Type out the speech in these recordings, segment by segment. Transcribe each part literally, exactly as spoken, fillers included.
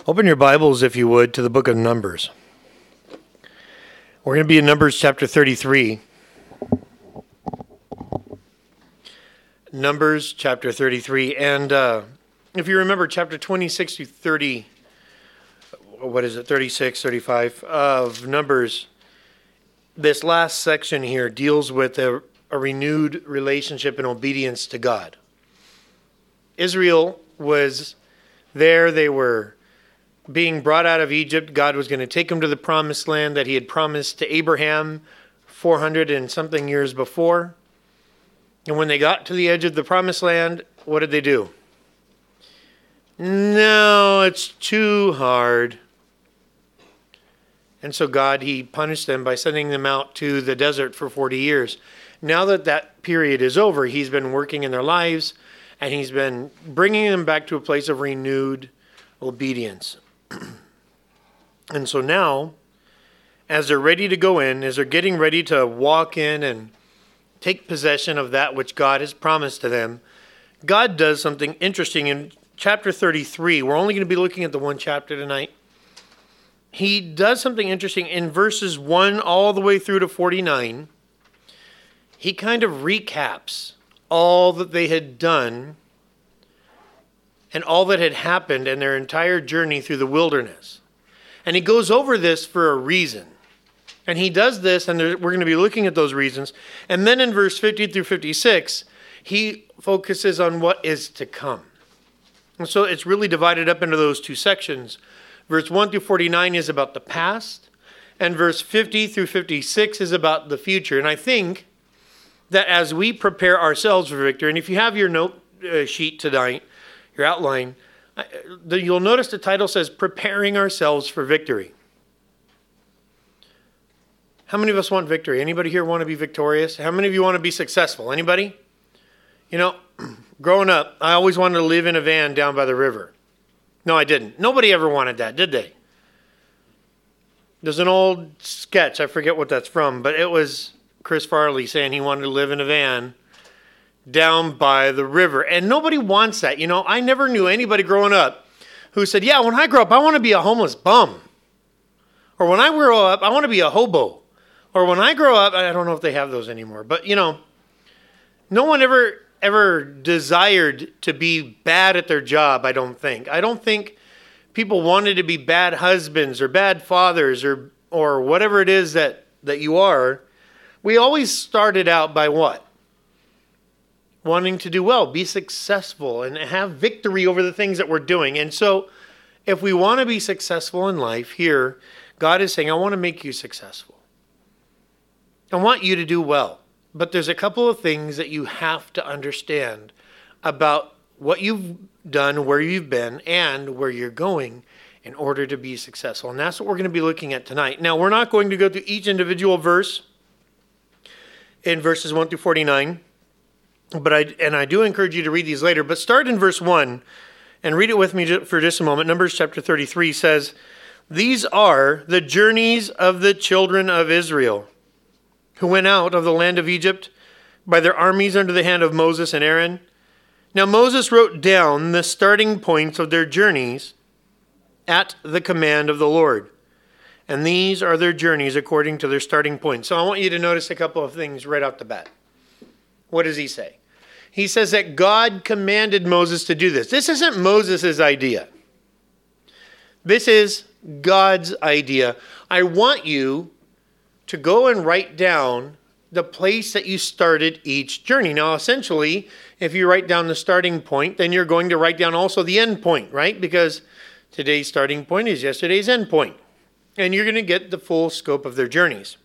Open your Bibles, if you would, to the book of Numbers. We're going to be in Numbers chapter thirty-three. Numbers chapter thirty-three. And uh, if you remember, chapter twenty-six to thirty, what is it, thirty-six, thirty-five of Numbers, this last section here deals with a, a renewed relationship and obedience to God. Israel was there. They were being brought out of Egypt. God was going to take them to the promised land that he had promised to Abraham four hundred and something years before. And when they got to the edge of the promised land, what did they do? No, it's too hard. And so God, he punished them by sending them out to the desert for forty years. Now that that period is over, he's been working in their lives, and he's been bringing them back to a place of renewed obedience. And so now, as they're ready to go in, as they're getting ready to walk in and take possession of that which God has promised to them, God does something interesting in chapter thirty-three. We're only going to be looking at the one chapter tonight. He does something interesting in verses one all the way through to forty-nine. He kind of recaps all that they had done and all that had happened in their entire journey through the wilderness. And he goes over this for a reason. And he does this, and we're going to be looking at those reasons. And then in verse fifty through fifty-six, he focuses on what is to come. And so it's really divided up into those two sections. Verse one through forty-nine is about the past, and verse fifty through fifty-six is about the future. And I think that as we prepare ourselves for victory, and if you have your note uh, sheet tonight, your outline, uh, you'll notice the title says, Preparing Ourselves for Victory. How many of us want victory? Anybody here want to be victorious? How many of you want to be successful? Anybody? You know, growing up, I always wanted to live in a van down by the river. No, I didn't. Nobody ever wanted that, did they? There's an old sketch, I forget what that's from, but it was Chris Farley saying he wanted to live in a van down by the river. And nobody wants that. You know, I never knew anybody growing up who said, yeah, when I grow up, I want to be a homeless bum. Or when I grow up, I want to be a hobo. Or when I grow up, I don't know if they have those anymore, but you know, no one ever ever desired to be bad at their job, I don't think. I don't think people wanted to be bad husbands or bad fathers or or whatever it is that, that you are. We always started out by what? Wanting to do well, be successful, and have victory over the things that we're doing. And so if we want to be successful in life here, God is saying, I want to make you successful. I want you to do well. But there's a couple of things that you have to understand about what you've done, where you've been, and where you're going in order to be successful. And that's what we're going to be looking at tonight. Now, we're not going to go through each individual verse in verses one through forty-nine. But I and I do encourage you to read these later. But start in verse one and read it with me for just a moment. Numbers chapter thirty-three says, These are the journeys of the children of Israel, who went out of the land of Egypt by their armies under the hand of Moses and Aaron. Now Moses wrote down the starting points of their journeys at the command of the Lord. And these are their journeys according to their starting points. So I want you to notice a couple of things right off the bat. What does he say? He says that God commanded Moses to do this. This isn't Moses' idea. This is God's idea. I want you to go and write down the place that you started each journey. Now, essentially, if you write down the starting point, then you're going to write down also the end point, right? Because today's starting point is yesterday's end point. And you're going to get the full scope of their journeys.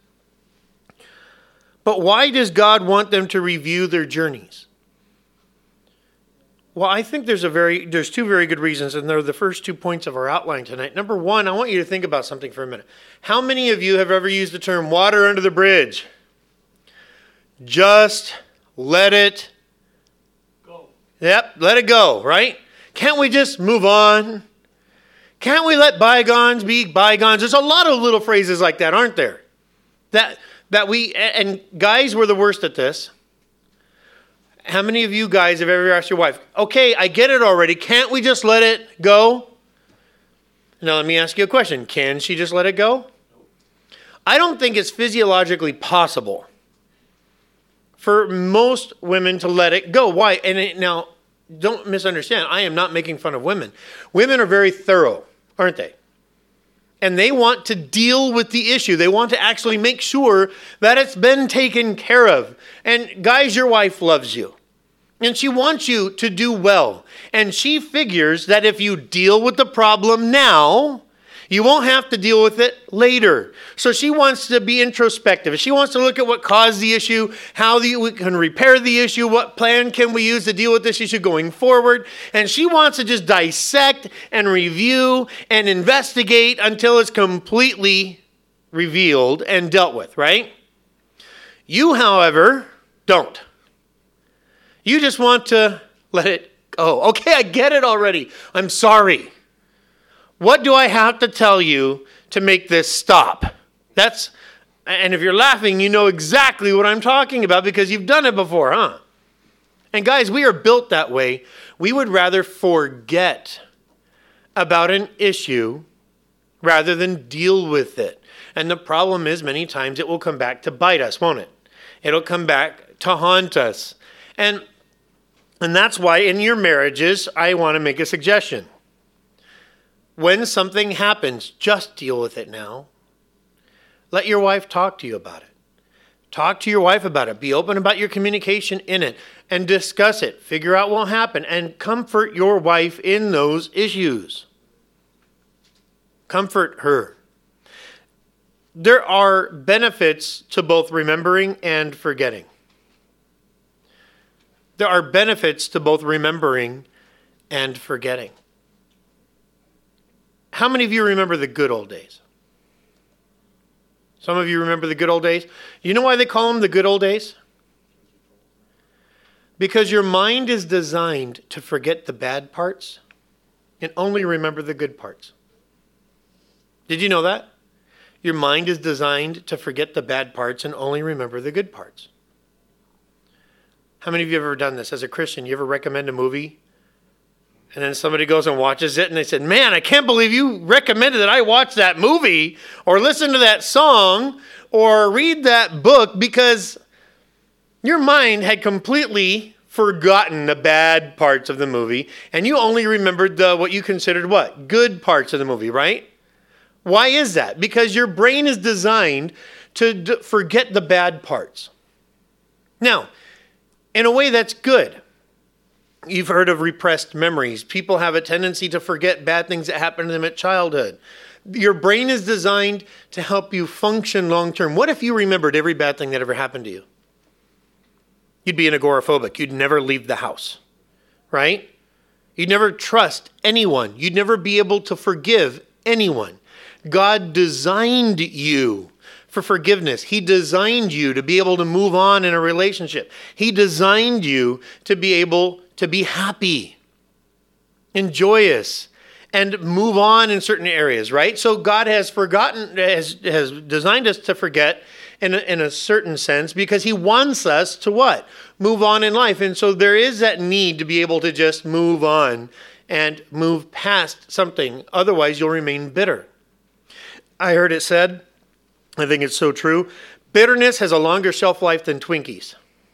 But why does God want them to review their journeys? Well, I think there's a very there's two very good reasons, and they're the first two points of our outline tonight. Number one, I want you to think about something for a minute. How many of you have ever used the term water under the bridge? Just let it go. Yep, let it go, right? Can't we just move on? Can't we let bygones be bygones? There's a lot of little phrases like that, aren't there? That that we, and guys were the worst at this. How many of you guys have ever asked your wife, okay, I get it already. Can't we just let it go? Now let me ask you a question. Can she just let it go? I don't think it's physiologically possible for most women to let it go. Why? And it, now, don't misunderstand. I am not making fun of women. Women are very thorough, aren't they? And they want to deal with the issue. They want to actually make sure that it's been taken care of. And guys, your wife loves you. And she wants you to do well. And she figures that if you deal with the problem now, you won't have to deal with it later. So she wants to be introspective. She wants to look at what caused the issue, how the, we can repair the issue, what plan can we use to deal with this issue going forward. And she wants to just dissect and review and investigate until it's completely revealed and dealt with, right? You, however, don't. You just want to let it go. Okay, I get it already. I'm sorry. What do I have to tell you to make this stop? That's, and if you're laughing, you know exactly what I'm talking about because you've done it before, huh? And guys, we are built that way. We would rather forget about an issue rather than deal with it. And the problem is many times it will come back to bite us, won't it? It'll come back to haunt us. And, and that's why in your marriages, I want to make a suggestion. When something happens, just deal with it now. Let your wife talk to you about it. Talk to your wife about it. Be open about your communication in it and discuss it. Figure out what happened and comfort your wife in those issues. Comfort her. There are benefits to both remembering and forgetting. There are benefits to both remembering and forgetting. How many of you remember the good old days? Some of you remember the good old days. You know why they call them the good old days? Because your mind is designed to forget the bad parts and only remember the good parts. Did you know that? Your mind is designed to forget the bad parts and only remember the good parts. How many of you have ever done this? As a Christian, you ever recommend a movie? And then somebody goes and watches it and they said, man, I can't believe you recommended that I watch that movie or listen to that song or read that book because your mind had completely forgotten the bad parts of the movie and you only remembered the what you considered what? Good parts of the movie, right? Why is that? Because your brain is designed to d- forget the bad parts. Now, in a way that's good. You've heard of repressed memories. People have a tendency to forget bad things that happened to them at childhood. Your brain is designed to help you function long term. What if you remembered every bad thing that ever happened to you? You'd be an agoraphobic. You'd never leave the house, right? You'd never trust anyone. You'd never be able to forgive anyone. God designed you for forgiveness. He designed you to be able to move on in a relationship. He designed you to be able to be happy and joyous and move on in certain areas, right? So God has forgotten, has, has designed us to forget in a, in a certain sense because he wants us to what? Move on in life. And so there is that need to be able to just move on and move past something. Otherwise, you'll remain bitter. I heard it said, I think it's so true, bitterness has a longer shelf life than Twinkies.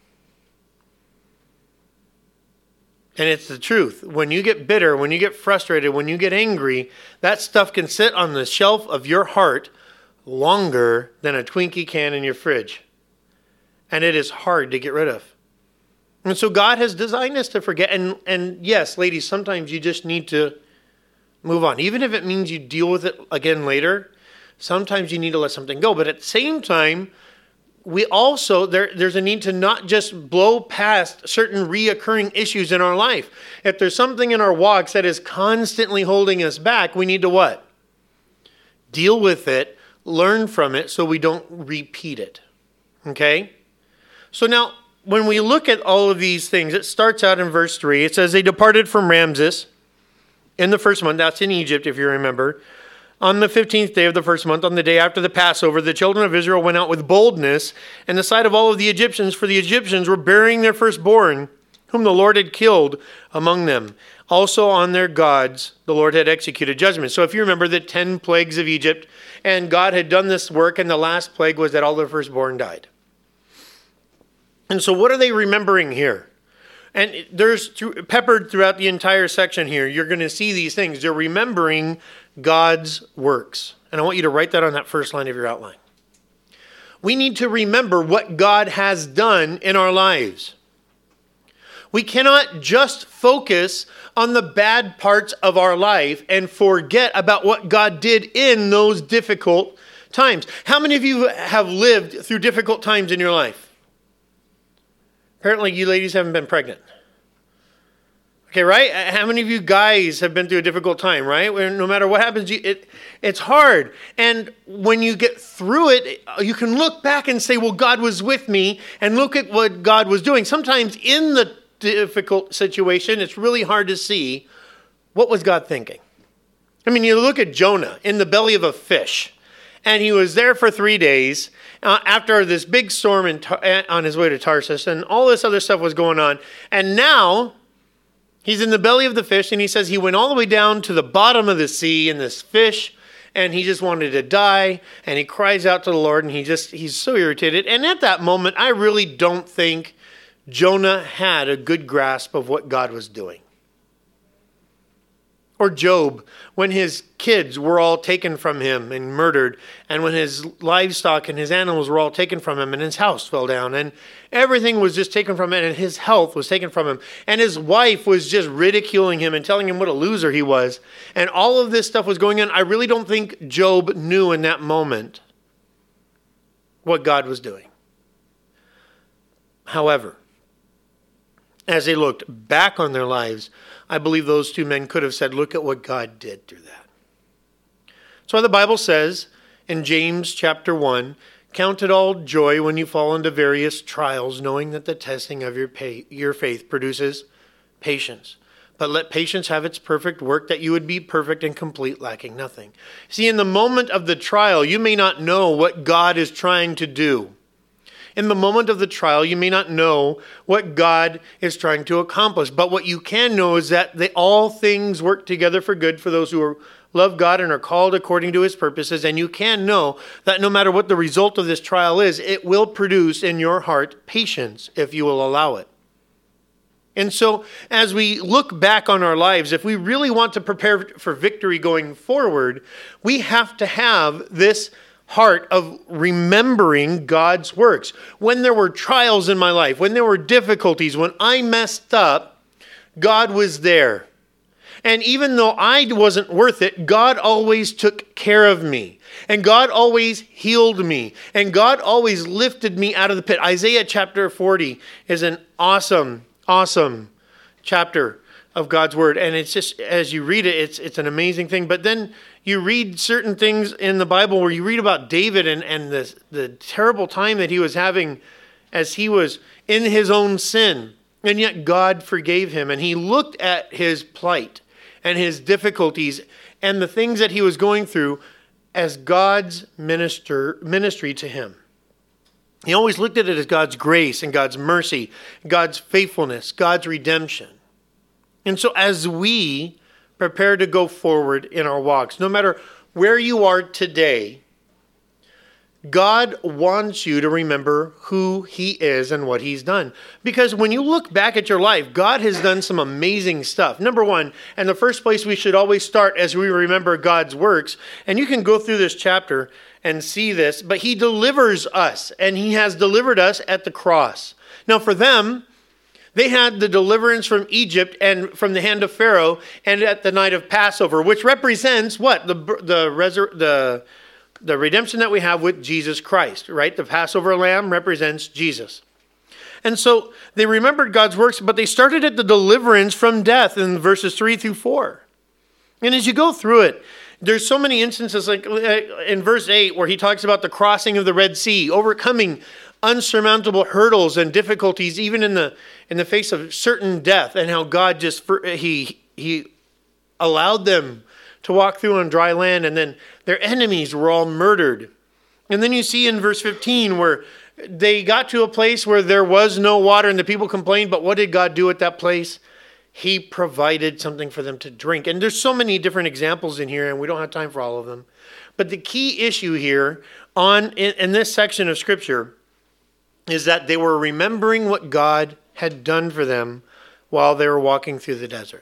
And it's the truth. When you get bitter, when you get frustrated, when you get angry, that stuff can sit on the shelf of your heart longer than a Twinkie can in your fridge. And it is hard to get rid of. And so God has designed us to forget. And, and yes, ladies, sometimes you just need to move on. Even if it means you deal with it again later, sometimes you need to let something go. But at the same time, we also, there, there's a need to not just blow past certain reoccurring issues in our life. If there's something in our walks that is constantly holding us back, we need to what? Deal with it, learn from it so we don't repeat it. Okay? So now, when we look at all of these things, it starts out in verse three. It says, they departed from Ramses in the first month. That's in Egypt, if you remember. On the fifteenth day of the first month, on the day after the Passover, the children of Israel went out with boldness in the sight of all of the Egyptians, for the Egyptians were burying their firstborn, whom the Lord had killed among them. Also on their gods, the Lord had executed judgment. So if you remember the ten plagues of Egypt, and God had done this work, and the last plague was that all their firstborn died. And so what are they remembering here? And there's peppered throughout the entire section here, you're going to see these things. They're remembering God's works. And I want you to write that on that first line of your outline. We need to remember what God has done in our lives. We cannot just focus on the bad parts of our life and forget about what God did in those difficult times. How many of you have lived through difficult times in your life? Apparently you ladies haven't been pregnant. Okay, right? How many of you guys have been through a difficult time, right? Where no matter what happens, you, it, it's hard. And when you get through it, you can look back and say, well, God was with me, and look at what God was doing. Sometimes in the difficult situation, it's really hard to see what was God thinking. I mean, you look at Jonah in the belly of a fish, and he was there for three days uh, after this big storm in Tar- on his way to Tarsus, and all this other stuff was going on. And now he's in the belly of the fish, and he says he went all the way down to the bottom of the sea in this fish, and he just wanted to die, and he cries out to the Lord, and he just he's so irritated. And at that moment, I really don't think Jonah had a good grasp of what God was doing. Or Job, when his kids were all taken from him and murdered, and when his livestock and his animals were all taken from him, and his house fell down, and everything was just taken from him, and his health was taken from him, and his wife was just ridiculing him and telling him what a loser he was, and all of this stuff was going on. I really don't think Job knew in that moment what God was doing. However, as they looked back on their lives, I believe those two men could have said, look at what God did through that. So the Bible says in James chapter one, count it all joy when you fall into various trials, knowing that the testing of your pay, your faith produces patience. But let patience have its perfect work, that you would be perfect and complete, lacking nothing. See, in the moment of the trial, you may not know what God is trying to do. In the moment of the trial, you may not know what God is trying to accomplish. But what you can know is that they, all things work together for good for those who are, love God and are called according to his purposes. And you can know that no matter what the result of this trial is, it will produce in your heart patience if you will allow it. And so as we look back on our lives, if we really want to prepare for victory going forward, we have to have this heart of remembering God's works. When there were trials in my life, when there were difficulties, when I messed up, God was there. And even though I wasn't worth it, God always took care of me. And God always healed me. And God always lifted me out of the pit. Isaiah chapter forty is an awesome, awesome chapter of God's word. And it's just, as you read it, it's it's an amazing thing. But then you read certain things in the Bible where you read about David and, and the, the terrible time that he was having as he was in his own sin. And yet God forgave him. And he looked at his plight and his difficulties and the things that he was going through as God's minister ministry to him. He always looked at it as God's grace and God's mercy, God's faithfulness, God's redemption. And so as we prepare to go forward in our walks, no matter where you are today, God wants you to remember who he is and what he's done. Because when you look back at your life, God has done some amazing stuff. Number one, and the first place we should always start as we remember God's works, and you can go through this chapter and see this, but he delivers us, and he has delivered us at the cross. Now for them, they had the deliverance from Egypt and from the hand of Pharaoh, and at the night of Passover, which represents what? The the resur- the the redemption that we have with Jesus Christ, right? The Passover lamb represents Jesus. And so they remembered God's works, but they started at the deliverance from death in verses three through four. And as you go through it, there's so many instances like in verse eight where he talks about the crossing of the Red Sea, overcoming unsurmountable hurdles and difficulties, even in the in the face of certain death, and how God just he he allowed them to walk through on dry land, and then their enemies were all murdered. And then you see in verse fifteen where they got to a place where there was no water, and the people complained. But what did God do at that place? he provided something for them to drink. And there's so many different examples in here, and we don't have time for all of them. But the key issue here on in, in this section of Scripture is that they were remembering what God had done for them while they were walking through the desert.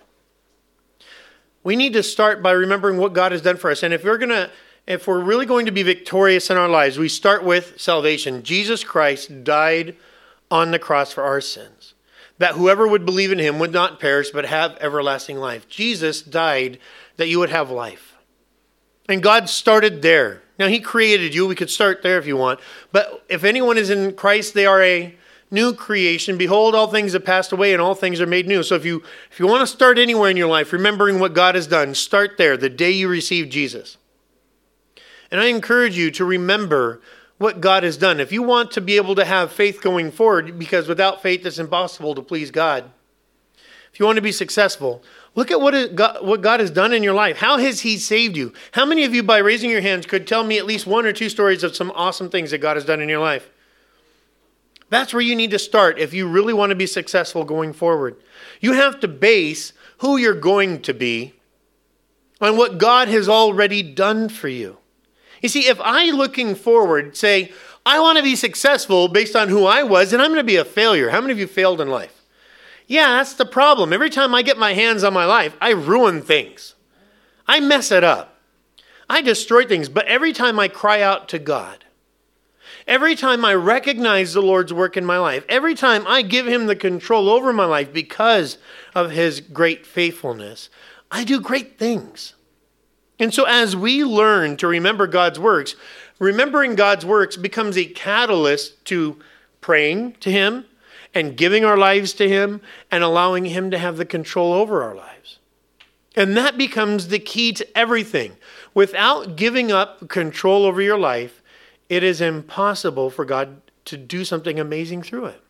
We need to start by remembering what God has done for us. And if we're going to If we're really going to be victorious in our lives, we start with salvation. Jesus Christ died on the cross for our sins, that whoever would believe in him would not perish but have everlasting life. Jesus died that you would have life. And God started there. Now, he created you. We could start there if you want. But if anyone is in Christ, they are a new creation. Behold, all things have passed away and all things are made new. So if you, if you want to start anywhere in your life, remembering what God has done, start there, the day you received Jesus. And I encourage you to remember what God has done. If you want to be able to have faith going forward, because without faith it's impossible to please God. If you want to be successful, look at what, it, God, what God has done in your life. How has he saved you? How many of you, by raising your hands, could tell me at least one or two stories of some awesome things that God has done in your life? That's where you need to start if you really want to be successful going forward. You have to base who you're going to be on what God has already done for you. You see, if I, looking forward, say, I want to be successful based on who I was, then I'm going to be a failure. How many of you failed in life? Yeah, that's the problem. Every time I get my hands on my life, I ruin things. I mess it up. I destroy things. But every time I cry out to God, every time I recognize the Lord's work in my life, every time I give him the control over my life because of his great faithfulness, I do great things. And so as we learn to remember God's works, remembering God's works becomes a catalyst to praying to him and giving our lives to him and allowing him to have the control over our lives. And that becomes the key to everything. Without giving up control over your life, it is impossible for God to do something amazing through it.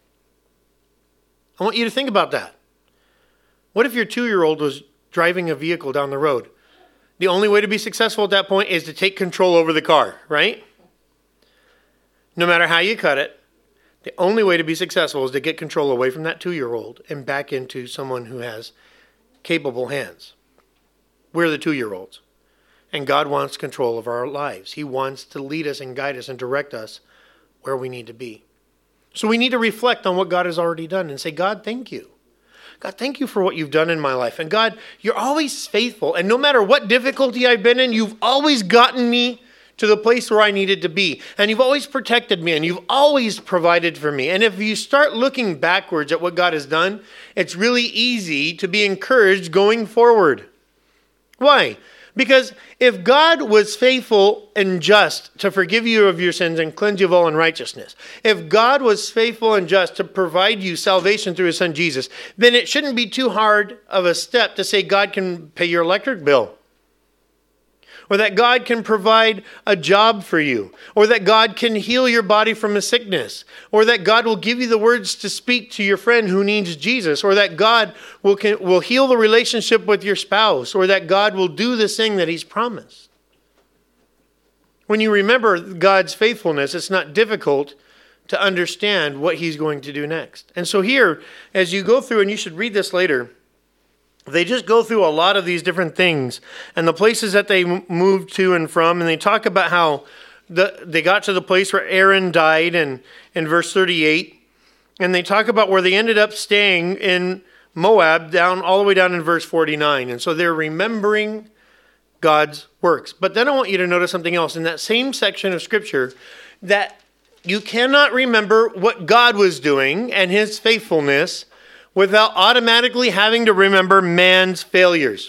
I want you to think about that. What if your two-year-old was driving a vehicle down the road? The only way to be successful at that point is to take control over the car, right? No matter how you cut it, the only way to be successful is to get control away from that two-year-old and back into someone who has capable hands. We're the two-year-olds. And God wants control of our lives. He wants to lead us and guide us and direct us where we need to be. So we need to reflect on what God has already done and say, God, thank you. God, thank you for what you've done in my life. And God, you're always faithful. And no matter what difficulty I've been in, you've always gotten me to the place where I needed to be. And you've always protected me. And you've always provided for me. And if you start looking backwards at what God has done, it's really easy to be encouraged going forward. Why? Because if God was faithful and just to forgive you of your sins and cleanse you of all unrighteousness, if God was faithful and just to provide you salvation through his son Jesus, then it shouldn't be too hard of a step to say God can pay your electric bill, or that God can provide a job for you, or that God can heal your body from a sickness, or that God will give you the words to speak to your friend who needs Jesus, or that God will, can, will heal the relationship with your spouse, or that God will do this thing that he's promised. When you remember God's faithfulness, it's not difficult to understand what he's going to do next. And so here, as you go through, and you should read this later, they just go through a lot of these different things and the places that they moved to and from. And they talk about how the, they got to the place where Aaron died in, in verse thirty-eight. And they talk about where they ended up staying in Moab, down all the way down in verse forty-nine. And so they're remembering God's works. But then I want you to notice something else in that same section of Scripture, that you cannot remember what God was doing and his faithfulness without automatically having to remember man's failures.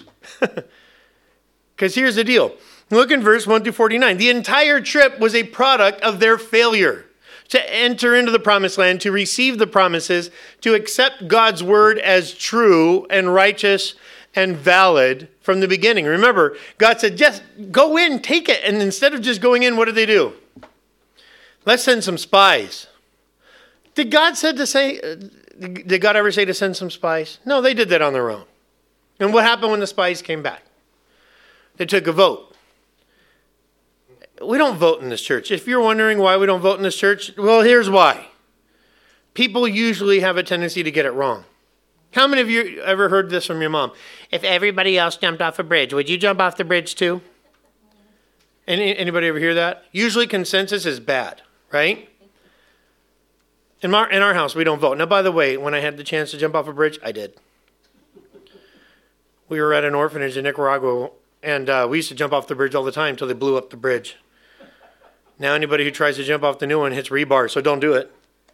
Because here's the deal. Look in verse one through forty-nine. The entire trip was a product of their failure to enter into the promised land, to receive the promises, to accept God's word as true and righteous and valid from the beginning. Remember, God said, just go in, take it. And instead of just going in, what did they do? Let's send some spies. Did God said to say... Did God ever say to send some spies? No, they did that on their own. And what happened when the spies came back? They took a vote. We don't vote in this church. If you're wondering why we don't vote in this church, well, here's why. People usually have a tendency to get it wrong. How many of you ever heard this from your mom? If everybody else jumped off a bridge, would you jump off the bridge too? Any, anybody ever hear that? Usually consensus is bad, right? In, my, in our house, we don't vote. Now, by the way, when I had the chance to jump off a bridge, I did. We were at an orphanage in Nicaragua, and uh, we used to jump off the bridge all the time until they blew up the bridge. Now anybody who tries to jump off the new one hits rebar, so don't do it.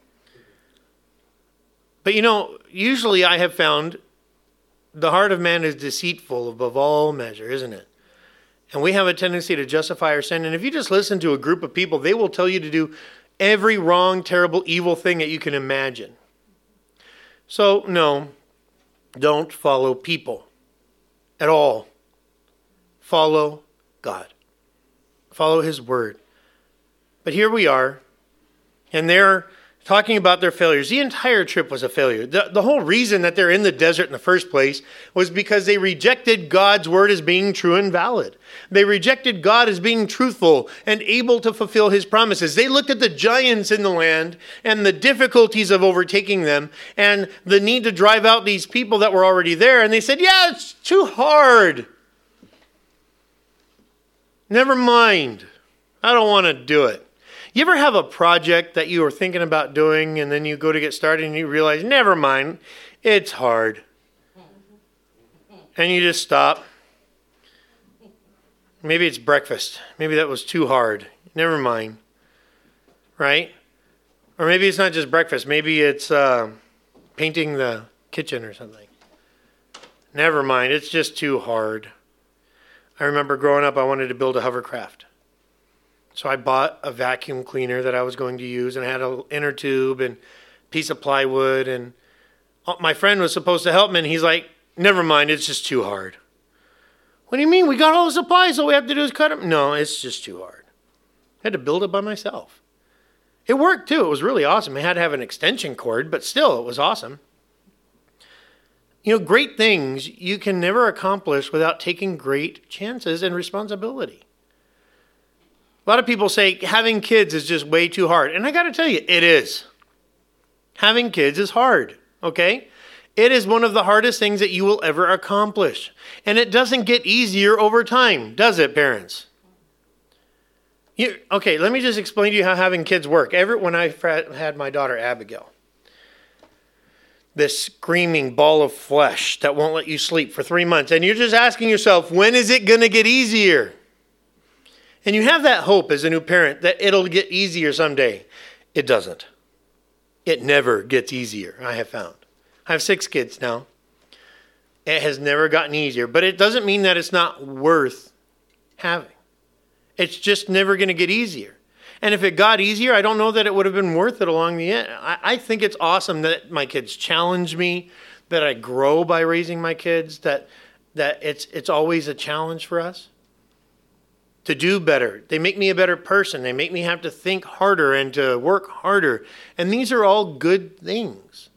But you know, usually I have found the heart of man is deceitful above all measure, isn't it? And we have a tendency to justify our sin. And if you just listen to a group of people, they will tell you to do every wrong, terrible, evil thing that you can imagine. So, no, don't follow people at all. Follow God. Follow his word. But here we are, and they're talking about their failures. The entire trip was a failure. The, the whole reason that they're in the desert in the first place was because they rejected God's word as being true and valid. They rejected God as being truthful and able to fulfill his promises. They looked at the giants in the land and the difficulties of overtaking them and the need to drive out these people that were already there, and they said, yeah, it's too hard. Never mind. I don't want to do it. You ever have a project that you were thinking about doing and then you go to get started and you realize, never mind, it's hard. And you just stop. Maybe it's breakfast. Maybe that was too hard. Never mind. Right? Or maybe it's not just breakfast. Maybe it's uh, painting the kitchen or something. Never mind, it's just too hard. I remember growing up, I wanted to build a hovercraft. So I bought a vacuum cleaner that I was going to use, and I had an inner tube and a piece of plywood, and my friend was supposed to help me, and he's like, never mind, it's just too hard. What do you mean? We got all the supplies, all we have to do is cut them. No, it's just too hard. I had to build it by myself. It worked too. It was really awesome. I had to have an extension cord, but still, it was awesome. You know, great things you can never accomplish without taking great chances and responsibility. A lot of people say having kids is just way too hard. And I got to tell you, it is. Having kids is hard, okay? It is one of the hardest things that you will ever accomplish. And it doesn't get easier over time, does it, parents? You, okay, let me just explain to you how having kids work. Every, when I had my daughter, Abigail, this screaming ball of flesh that won't let you sleep for three months. And you're just asking yourself, when is it going to get easier? And you have that hope as a new parent that it'll get easier someday. It doesn't. It never gets easier, I have found. I have six kids now. It has never gotten easier. But it doesn't mean that it's not worth having. It's just never going to get easier. And if it got easier, I don't know that it would have been worth it along the end. I, I think it's awesome that my kids challenge me, that I grow by raising my kids, that that it's it's always a challenge for us to do better. They make me a better person. They make me have to think harder and to work harder. And these are all good things.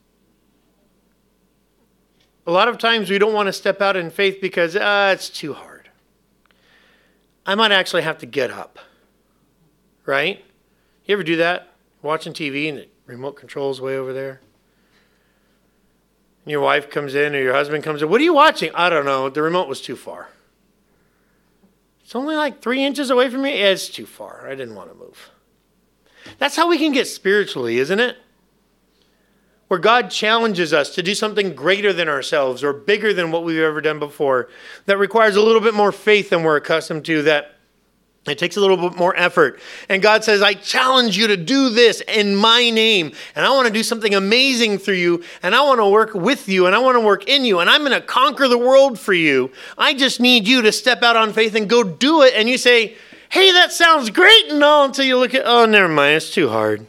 A lot of times we don't want to step out in faith because ah, it's too hard. I might actually have to get up. Right? You ever do that? Watching T V and the remote control's way over there. And your wife comes in or your husband comes in. What are you watching? I don't know. The remote was too far. It's only like three inches away from me. Yeah, it's too far. I didn't want to move. That's how we can get spiritually, isn't it? Where God challenges us to do something greater than ourselves or bigger than what we've ever done before. That requires a little bit more faith than we're accustomed to. That it takes a little bit more effort. And God says, I challenge you to do this in my name. And I want to do something amazing through you. And I want to work with you. And I want to work in you. And I'm going to conquer the world for you. I just need you to step out on faith and go do it. And you say, hey, that sounds great. And all until you look at, oh, never mind. It's too hard.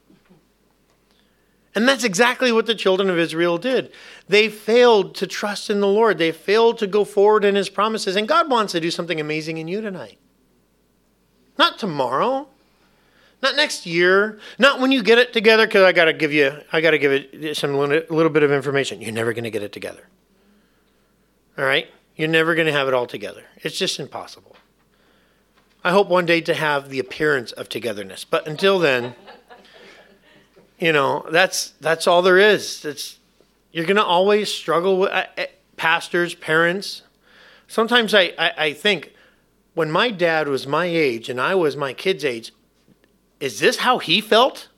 And that's exactly what the children of Israel did. They failed to trust in the Lord. They failed to go forward in his promises. And God wants to do something amazing in you tonight. Not tomorrow, not next year, not when you get it together, because I got to give you, I got to give it some little, little bit of information. You're never going to get it together. All right? You're never going to have it all together. It's just impossible. I hope one day to have the appearance of togetherness. But until then, you know, that's that's all there is. It's You're going to always struggle with uh, pastors, parents. Sometimes I, I, I think, when my dad was my age and I was my kid's age, is this how he felt?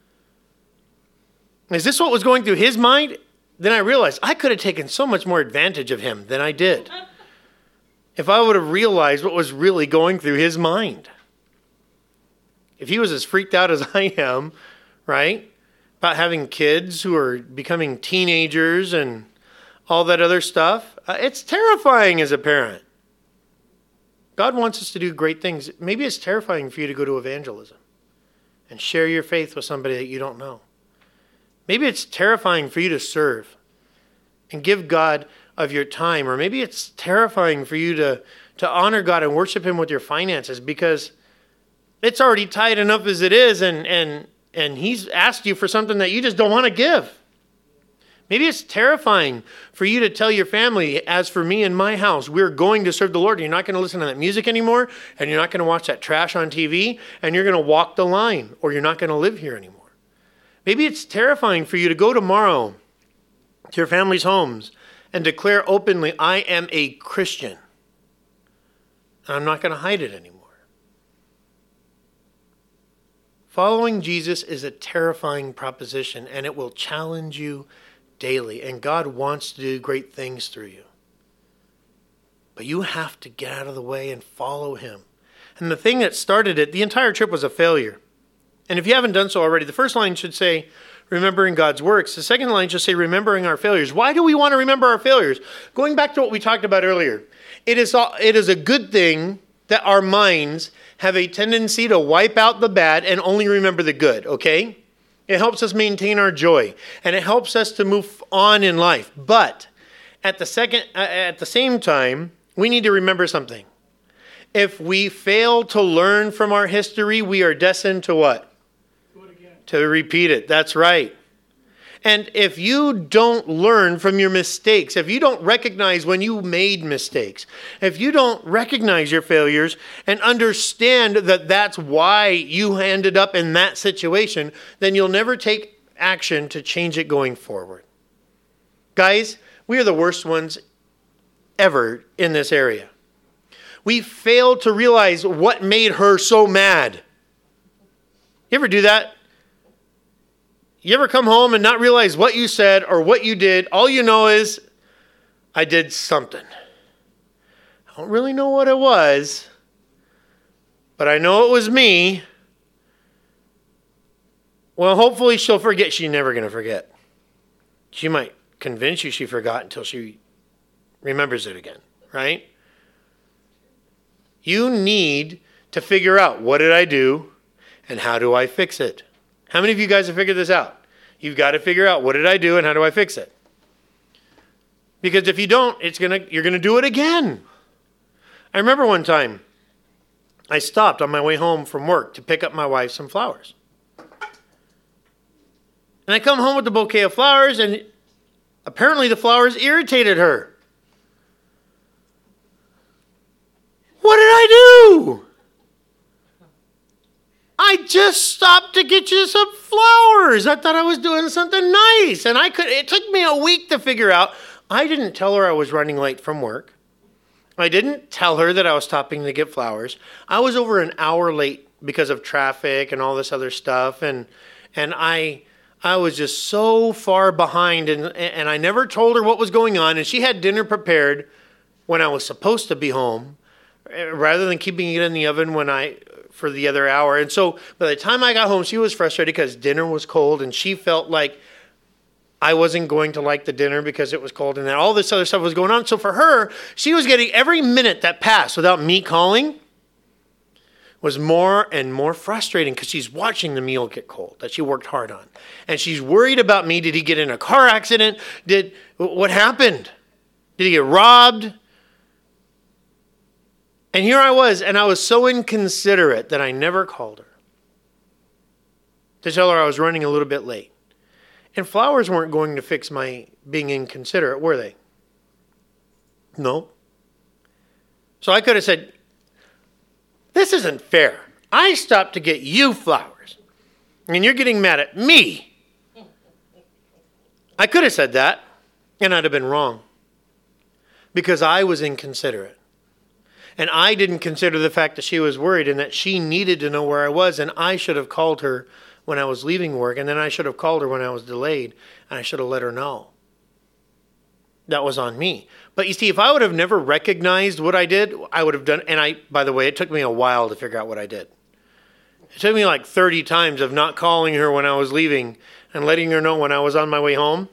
Is this what was going through his mind? Then I realized I could have taken so much more advantage of him than I did if I would have realized what was really going through his mind. If he was as freaked out as I am, right, about having kids who are becoming teenagers and all that other stuff, uh, it's terrifying as a parent. God wants us to do great things. Maybe it's terrifying for you to go to evangelism and share your faith with somebody that you don't know. Maybe it's terrifying for you to serve and give God of your time. Or maybe it's terrifying for you to, to honor God and worship him with your finances because it's already tight enough as it is, and, and, and he's asked you for something that you just don't want to give. Maybe it's terrifying for you to tell your family, as for me and my house, we're going to serve the Lord. You're not going to listen to that music anymore, and you're not going to watch that trash on T V, and you're going to walk the line, or you're not going to live here anymore. Maybe it's terrifying for you to go tomorrow to your family's homes and declare openly, I am a Christian, and I'm not going to hide it anymore. Following Jesus is a terrifying proposition, and it will challenge you daily, and God wants to do great things through you. But you have to get out of the way and follow him. And the thing that started it, the entire trip was a failure. And if you haven't done so already, the first line should say, remembering God's works. The second line should say, remembering our failures. Why do we want to remember our failures? Going back to what we talked about earlier, it is, it is a good thing that our minds have a tendency to wipe out the bad and only remember the good, okay? It helps us maintain our joy, and it helps us to move on in life. But at the second, uh, at the same time, we need to remember something. If we fail to learn from our history, we are destined to what? Do it again. To repeat it. That's right. And if you don't learn from your mistakes, if you don't recognize when you made mistakes, if you don't recognize your failures and understand that that's why you ended up in that situation, then you'll never take action to change it going forward. Guys, we are the worst ones ever in this area. We failed to realize what made her so mad. You ever do that? You ever come home and not realize what you said or what you did? All you know is, I did something. I don't really know what it was, but I know it was me. Well, hopefully she'll forget. She's never going to forget. She might convince you she forgot until she remembers it again, right? You need to figure out, what did I do and how do I fix it? How many of you guys have figured this out? You've got to figure out, what did I do and how do I fix it? Because if you don't, it's gonna you're going to do it again. I remember one time I stopped on my way home from work to pick up my wife some flowers. And I come home with a bouquet of flowers, and apparently the flowers irritated her. What did I do? I just stopped to get you some flowers. I thought I was doing something nice. And I could. It took me a week to figure out. I didn't tell her I was running late from work. I didn't tell her that I was stopping to get flowers. I was over an hour late because of traffic and all this other stuff. And and I I was just so far behind. And, and I never told her what was going on. And she had dinner prepared when I was supposed to be home, rather than keeping it in the oven when I... for the other hour. And so by the time I got home, she was frustrated because dinner was cold, and she felt like I wasn't going to like the dinner because it was cold, and then all this other stuff was going on. So for her, she was getting every minute that passed without me calling was more and more frustrating, because she's watching the meal get cold that she worked hard on. And she's worried about me. Did he get in a car accident? Did what happened? Did he get robbed? And here I was, and I was so inconsiderate that I never called her to tell her I was running a little bit late. And flowers weren't going to fix my being inconsiderate, were they? No. So I could have said, this isn't fair. I stopped to get you flowers, and you're getting mad at me. I could have said that. And I'd have been wrong because I was inconsiderate. And I didn't consider the fact that she was worried and that she needed to know where I was. And I should have called her when I was leaving work. And then I should have called her when I was delayed. And I should have let her know. That was on me. But you see, if I would have never recognized what I did, I would have done. And I, by the way, it took me a while to figure out what I did. It took me like thirty times of not calling her when I was leaving and letting her know when I was on my way home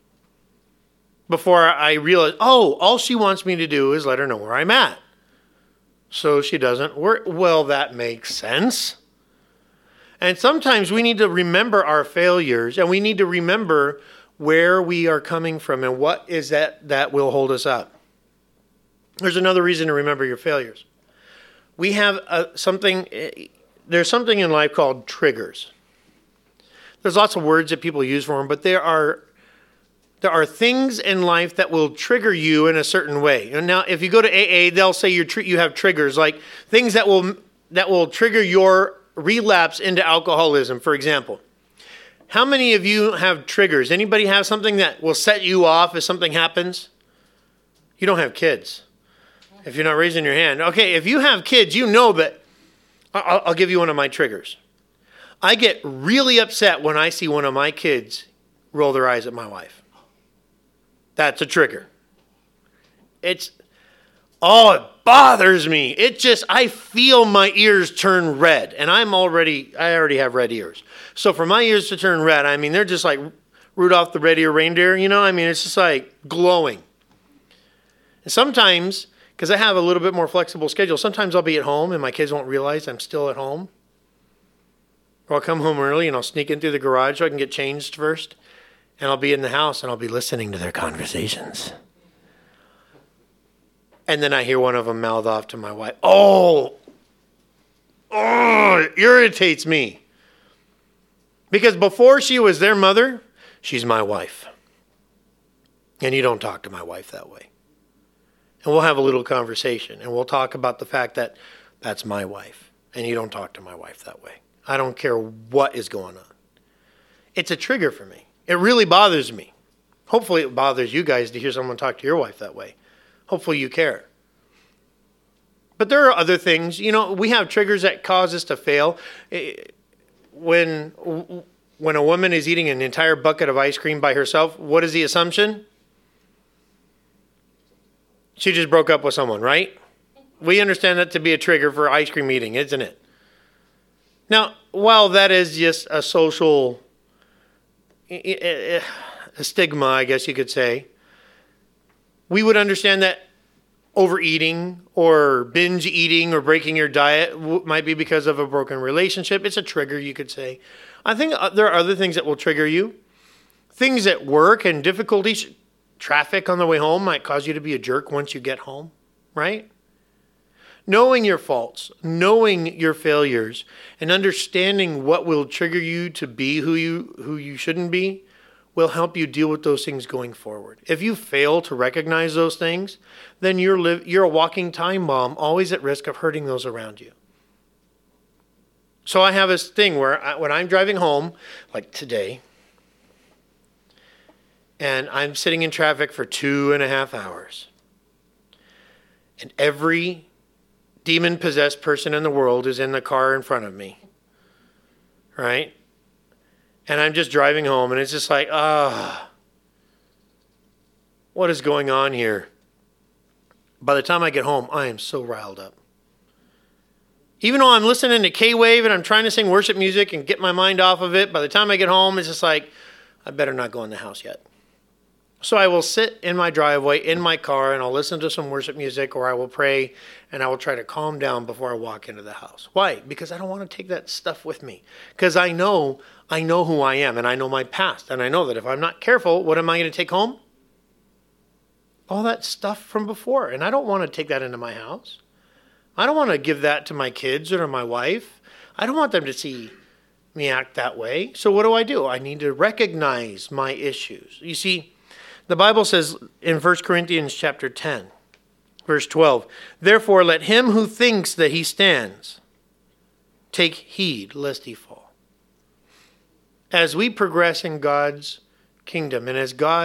before I realized, oh, all she wants me to do is let her know where I'm at. So she doesn't work. Well, that makes sense. And sometimes we need to remember our failures, and we need to remember where we are coming from and what is that that will hold us up. There's another reason to remember your failures. We have a, something, there's something in life called triggers. There's lots of words that people use for them, but there are There are things in life that will trigger you in a certain way. And now, if you go to A A, they'll say you're tr- you have triggers, like things that will that will trigger your relapse into alcoholism, for example. How many of you have triggers? Anybody have something that will set you off if something happens? You don't have kids. If you're not raising your hand. Okay, if you have kids, you know that. I'll, I'll give you one of my triggers. I get really upset when I see one of my kids roll their eyes at my wife. That's a trigger. It's, oh, it bothers me. It just, I feel my ears turn red. And I'm already, I already have red ears. So for my ears to turn red, I mean, they're just like Rudolph the Red-Eared Reindeer, you know? I mean, it's just like glowing. And sometimes, because I have a little bit more flexible schedule, sometimes I'll be at home and my kids won't realize I'm still at home. Or I'll come home early and I'll sneak in through the garage so I can get changed first. And I'll be in the house and I'll be listening to their conversations. And then I hear one of them mouth off to my wife, oh, oh, it irritates me. Because before she was their mother, she's my wife. And you don't talk to my wife that way. And we'll have a little conversation and we'll talk about the fact that that's my wife. And you don't talk to my wife that way. I don't care what is going on. It's a trigger for me. It really bothers me. Hopefully it bothers you guys to hear someone talk to your wife that way. Hopefully you care. But there are other things. You know, we have triggers that cause us to fail. When, when a woman is eating an entire bucket of ice cream by herself, what is the assumption? She just broke up with someone, right? We understand that to be a trigger for ice cream eating, isn't it? Now, while that is just a social a stigma, I guess you could say, we would understand that overeating or binge eating or breaking your diet might be because of a broken relationship. It's a trigger, you could say. I think there are other things that will trigger you. Things at work and difficulties. Traffic on the way home might cause you to be a jerk once you get home, right? Knowing your faults, knowing your failures, and understanding what will trigger you to be who you who you shouldn't be will help you deal with those things going forward. If you fail to recognize those things, then you're live, you're a walking time bomb, always at risk of hurting those around you. So I have this thing where I, when I'm driving home, like today, and I'm sitting in traffic for two and a half hours, and every demon-possessed person in the world is in the car in front of me, right? And I'm just driving home, and it's just like, ah, what is going on here? By the time I get home, I am so riled up. Even though I'm listening to K-Wave and I'm trying to sing worship music and get my mind off of it, by the time I get home, it's just like, I better not go in the house yet. So I will sit in my driveway, in my car, and I'll listen to some worship music, or I will pray, and I will try to calm down before I walk into the house. Why? Because I don't want to take that stuff with me. Because I know, I know who I am, and I know my past, and I know that if I'm not careful, what am I going to take home? All that stuff from before, and I don't want to take that into my house. I don't want to give that to my kids or to my wife. I don't want them to see me act that way. So what do I do? I need to recognize my issues. You see, the Bible says in First Corinthians chapter ten, verse twelve, therefore let him who thinks that he stands take heed lest he fall. As we progress in God's kingdom and as God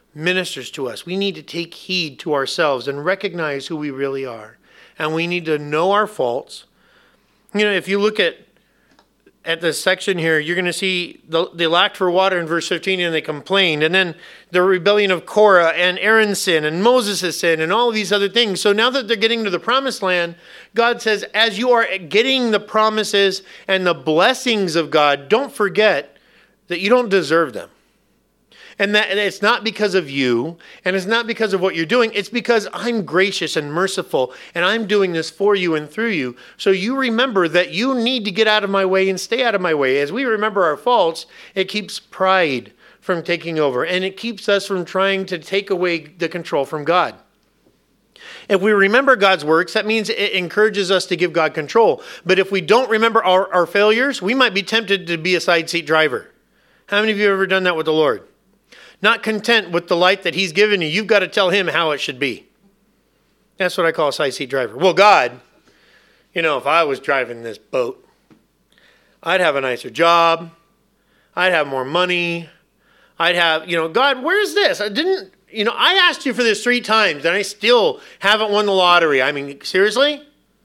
ministers to us. We need to take heed to ourselves and recognize who we really are. And we need to know our faults. You know, if you look at at this section here, you're going to see the, they lacked for water in verse fifteen, and they complained. And then the rebellion of Korah and Aaron's sin and Moses' sin and all of these other things. So now that they're getting to the promised land, God says, as you are getting the promises and the blessings of God, don't forget that you don't deserve them. And that it's not because of you, and it's not because of what you're doing. It's because I'm gracious and merciful, and I'm doing this for you and through you. So you remember that you need to get out of my way and stay out of my way. As we remember our faults, it keeps pride from taking over, and it keeps us from trying to take away the control from God. If we remember God's works, that means it encourages us to give God control. But if we don't remember our, our failures, we might be tempted to be a side seat driver. How many of you have ever done that with the Lord? Not content with the light that he's given you, you've got to tell him how it should be. That's what I call a side seat driver. Well, God, you know, if I was driving this boat, I'd have a nicer job. I'd have more money. I'd have, you know, God, where's this? I didn't, you know, I asked you for this three times and I still haven't won the lottery. I mean, seriously?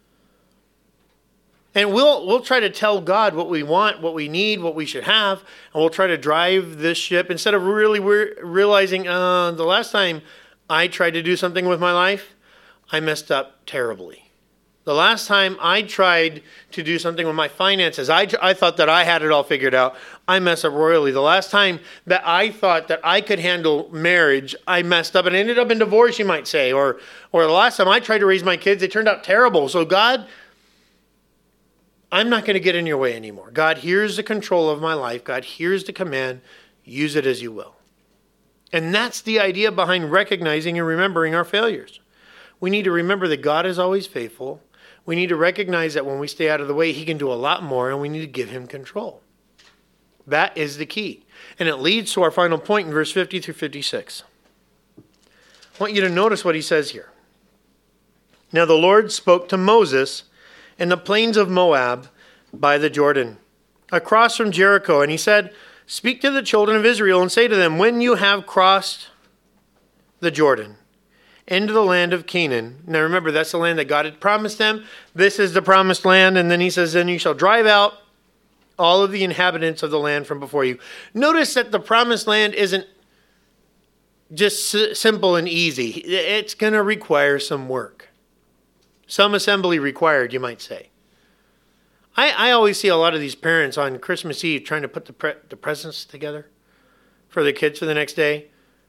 And we'll we'll try to tell God what we want, what we need, what we should have, and we'll try to drive this ship instead of really re- realizing uh, the last time I tried to do something with my life, I messed up terribly. The last time I tried to do something with my finances, I, I thought that I had it all figured out. I messed up royally. The last time that I thought that I could handle marriage, I messed up and ended up in divorce, you might say. Or, or the last time I tried to raise my kids, they turned out terrible. So God, I'm not going to get in your way anymore. God, here's the control of my life. God, here's the command. Use it as you will. And that's the idea behind recognizing and remembering our failures. We need to remember that God is always faithful. We need to recognize that when we stay out of the way, he can do a lot more, and we need to give him control. That is the key. And it leads to our final point in verse fifty through fifty-six. I want you to notice what he says here. Now the Lord spoke to Moses in the plains of Moab by the Jordan, across from Jericho. And he said, speak to the children of Israel and say to them, when you have crossed the Jordan into the land of Canaan. Now remember, that's the land that God had promised them. This is the promised land. And then he says, then you shall drive out all of the inhabitants of the land from before you. Notice that the promised land isn't just s- simple and easy. It's going to require some work. Some assembly required, you might say. I, I always see a lot of these parents on Christmas Eve trying to put the, pre- the presents together for the kids for the next day.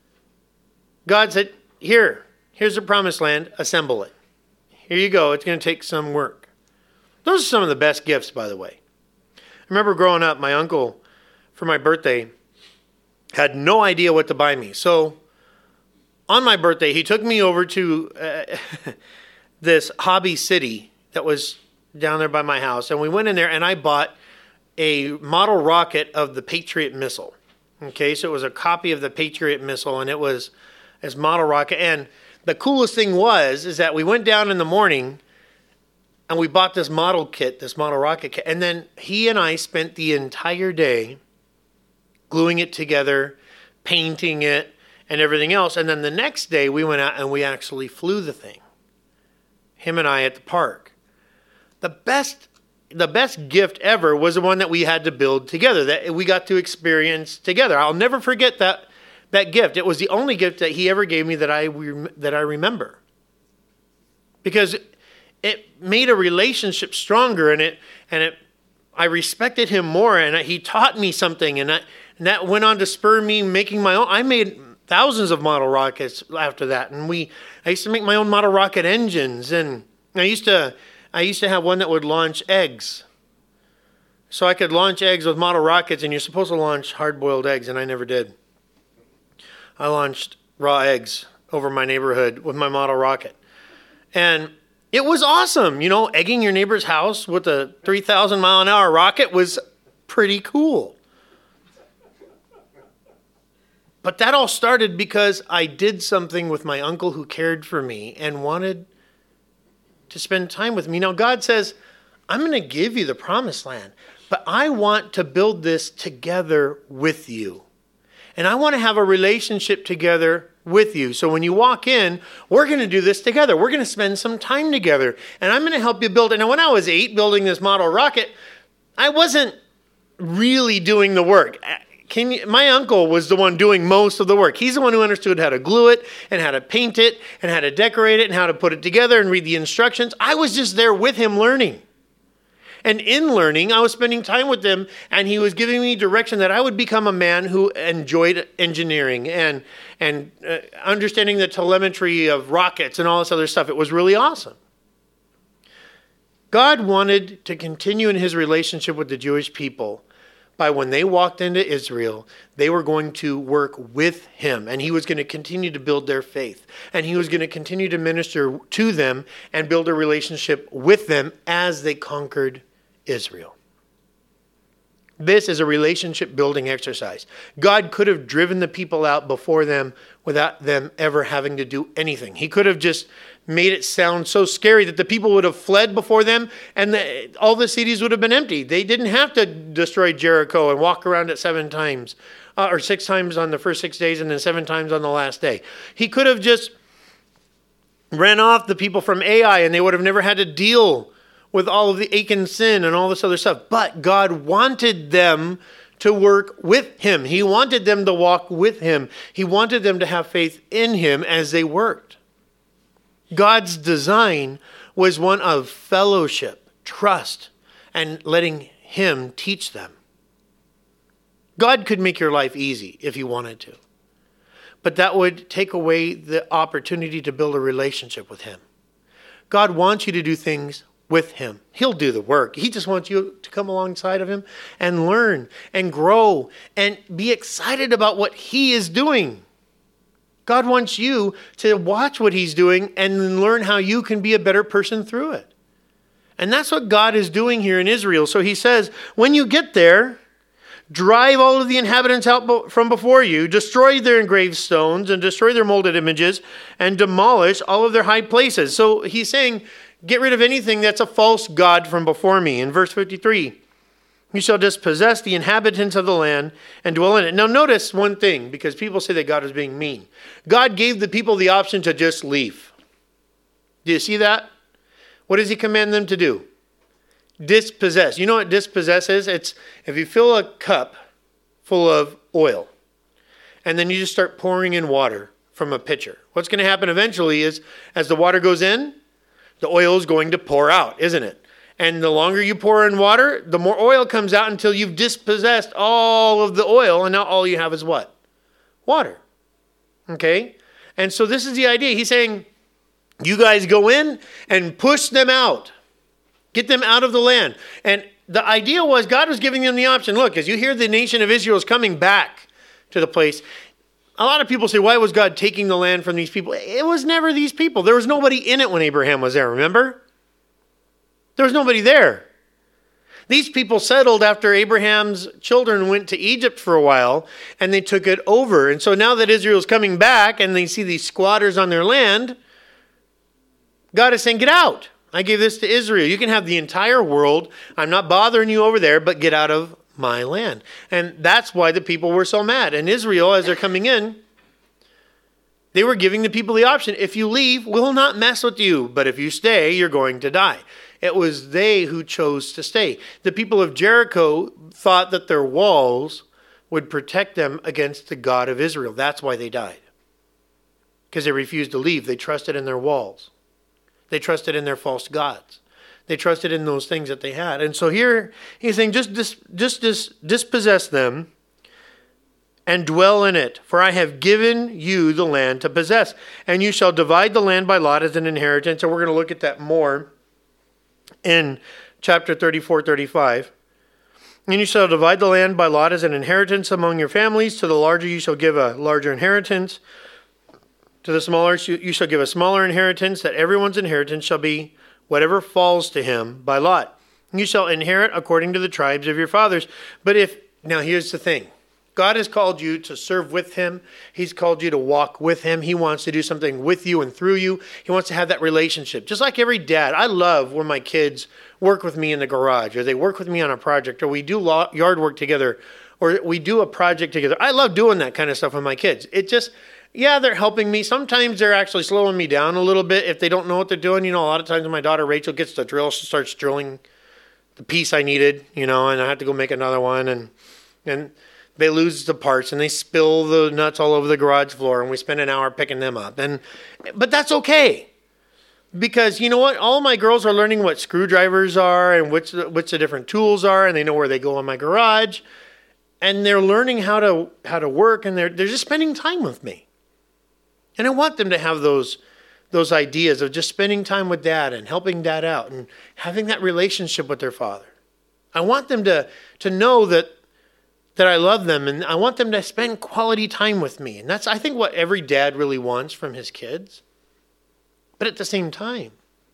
God said, here, here's the promised land, assemble it. Here you go, it's going to take some work. Those are some of the best gifts, by the way. I remember growing up, my uncle, for my birthday, had no idea what to buy me. So on my birthday, he took me over to Uh, this Hobby City that was down there by my house. And we went in there and I bought a model rocket of the Patriot missile. Okay, so it was a copy of the Patriot missile and it was this model rocket. And the coolest thing was, is that we went down in the morning and we bought this model kit, this model rocket kit. And then he and I spent the entire day gluing it together, painting it and everything else. And then the next day we went out and we actually flew the thing. Him and I at the park. The best, the best gift ever was the one that we had to build together, that we got to experience together. I'll never forget that that gift. It was the only gift that he ever gave me that I that I remember, because it made a relationship stronger, and it and it I respected him more, and he taught me something, and, I, and that went on to spur me making my own. I made thousands of model rockets after that, and we I used to make my own model rocket engines, and I used to I used to have one that would launch eggs. So I could launch eggs with model rockets, and you're supposed to launch hard-boiled eggs, and I never did. I launched raw eggs over my neighborhood with my model rocket. And it was awesome. You know, egging your neighbor's house with a three thousand mile an hour rocket was pretty cool. But that all started because I did something with my uncle who cared for me and wanted to spend time with me. Now, God says, I'm going to give you the promised land, but I want to build this together with you. And I want to have a relationship together with you. So when you walk in, we're going to do this together. We're going to spend some time together. And I'm going to help you build it. Now, when I was eight building this model rocket, I wasn't really doing the work. Can you, my uncle was the one doing most of the work. He's the one who understood how to glue it and how to paint it and how to decorate it and how to put it together and read the instructions. I was just there with him learning. And in learning, I was spending time with him, and he was giving me direction that I would become a man who enjoyed engineering and, and uh, understanding the telemetry of rockets and all this other stuff. It was really awesome. God wanted to continue in his relationship with the Jewish people by when they walked into Israel, they were going to work with him, and he was going to continue to build their faith, and he was going to continue to minister to them and build a relationship with them as they conquered Israel. This is a relationship building exercise. God could have driven the people out before them without them ever having to do anything. He could have just made it sound so scary that the people would have fled before them, and the, all the cities would have been empty. They didn't have to destroy Jericho and walk around it seven times, uh, or six times on the first six days and then seven times on the last day. He could have just ran off the people from Ai, and they would have never had to deal with all of the Achan sin and all this other stuff. But God wanted them to work with him. He wanted them to walk with him. He wanted them to have faith in him as they worked. God's design was one of fellowship, trust, and letting him teach them. God could make your life easy if he wanted to. But that would take away the opportunity to build a relationship with him. God wants you to do things with him. He'll do the work. He just wants you to come alongside of him and learn and grow and be excited about what he is doing. God wants you to watch what he's doing and learn how you can be a better person through it. And that's what God is doing here in Israel. So he says, when you get there, drive all of the inhabitants out from before you, destroy their engraved stones and destroy their molded images and demolish all of their high places. So he's saying, get rid of anything that's a false god from before me. In verse fifty-three, you shall dispossess the inhabitants of the land and dwell in it. Now notice one thing, because people say that God is being mean. God gave the people the option to just leave. Do you see that? What does he command them to do? Dispossess. You know what dispossess is? It's if you fill a cup full of oil and then you just start pouring in water from a pitcher. What's going to happen eventually is as the water goes in, the oil is going to pour out, isn't it? And the longer you pour in water, the more oil comes out until you've dispossessed all of the oil. And now all you have is what? Water. Okay? And so this is the idea. He's saying, you guys go in and push them out. Get them out of the land. And the idea was God was giving them the option. Look, as you hear the nation of Israel is coming back to the place, a lot of people say, why was God taking the land from these people? It was never these people. There was nobody in it when Abraham was there, remember? There was nobody there. These people settled after Abraham's children went to Egypt for a while, and they took it over. And so now that Israel's coming back and they see these squatters on their land, God is saying, get out. I gave this to Israel. You can have the entire world. I'm not bothering you over there, but get out of my land. And that's why the people were so mad. And Israel, as they're coming in, they were giving the people the option. If you leave, we'll not mess with you. But if you stay, you're going to die. It was they who chose to stay. The people of Jericho thought that their walls would protect them against the God of Israel. That's why they died. Because they refused to leave. They trusted in their walls. They trusted in their false gods. They trusted in those things that they had. And so here he's saying, just, dis, just dis, dispossess them and dwell in it. For I have given you the land to possess. And you shall divide the land by lot as an inheritance. And we're going to look at that more in chapter thirty-four, thirty-five. And you shall divide the land by lot as an inheritance among your families. To the larger you shall give a larger inheritance. To the smaller you shall give a smaller inheritance, that everyone's inheritance shall be whatever falls to him by lot. You shall inherit according to the tribes of your fathers. But if, now here's the thing. God has called you to serve with him. He's called you to walk with him. He wants to do something with you and through you. He wants to have that relationship. Just like every dad, I love when my kids work with me in the garage, or they work with me on a project, or we do yard work together, or we do a project together. I love doing that kind of stuff with my kids. It just, yeah, they're helping me. Sometimes they're actually slowing me down a little bit if they don't know what they're doing. You know, a lot of times when my daughter Rachel gets the drill, she starts drilling the piece I needed, you know, and I have to go make another one, and and they lose the parts and they spill the nuts all over the garage floor, and we spend an hour picking them up. And but that's okay, because you know what? All my girls are learning what screwdrivers are and which which the different tools are, and they know where they go in my garage, and they're learning how to how to work, and they're they're just spending time with me. And I want them to have those those ideas of just spending time with dad and helping dad out and having that relationship with their father. I want them to to know that that I love them, and I want them to spend quality time with me. And that's, I think, what every dad really wants from his kids. But at the same time,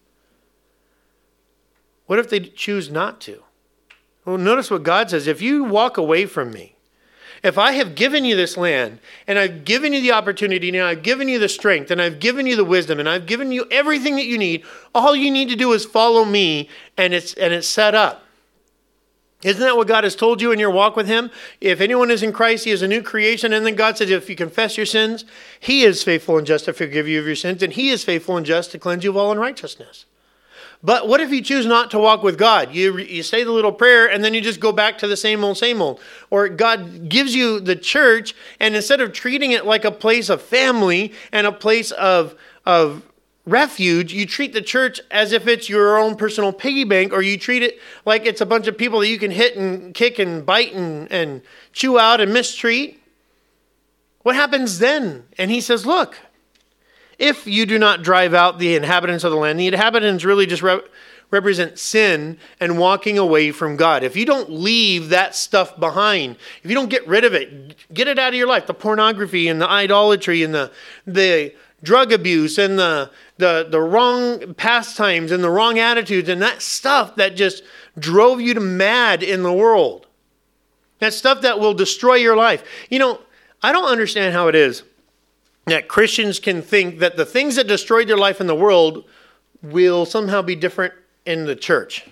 what if they choose not to? Well, notice what God says. If you walk away from me, if I have given you this land, and I've given you the opportunity, and I've given you the strength, and I've given you the wisdom, and I've given you everything that you need, all you need to do is follow me, and it's and it's set up. Isn't that what God has told you in your walk with him? If anyone is in Christ, he is a new creation. And then God says, if you confess your sins, he is faithful and just to forgive you of your sins, and he is faithful and just to cleanse you of all unrighteousness. But what if you choose not to walk with God? You, you say the little prayer, and then you just go back to the same old, same old. Or God gives you the church, and instead of treating it like a place of family and a place of, of refuge, you treat the church as if it's your own personal piggy bank, or you treat it like it's a bunch of people that you can hit and kick and bite and, and chew out and mistreat. What happens then? And he says, look, if you do not drive out the inhabitants of the land, the inhabitants really just re- represent sin and walking away from God. If you don't leave that stuff behind, if you don't get rid of it, get it out of your life, the pornography and the idolatry and the the drug abuse and the, the, the wrong pastimes and the wrong attitudes and that stuff that just drove you to mad in the world. That stuff that will destroy your life. You know, I don't understand how it is that Christians can think that the things that destroyed their life in the world will somehow be different in the church.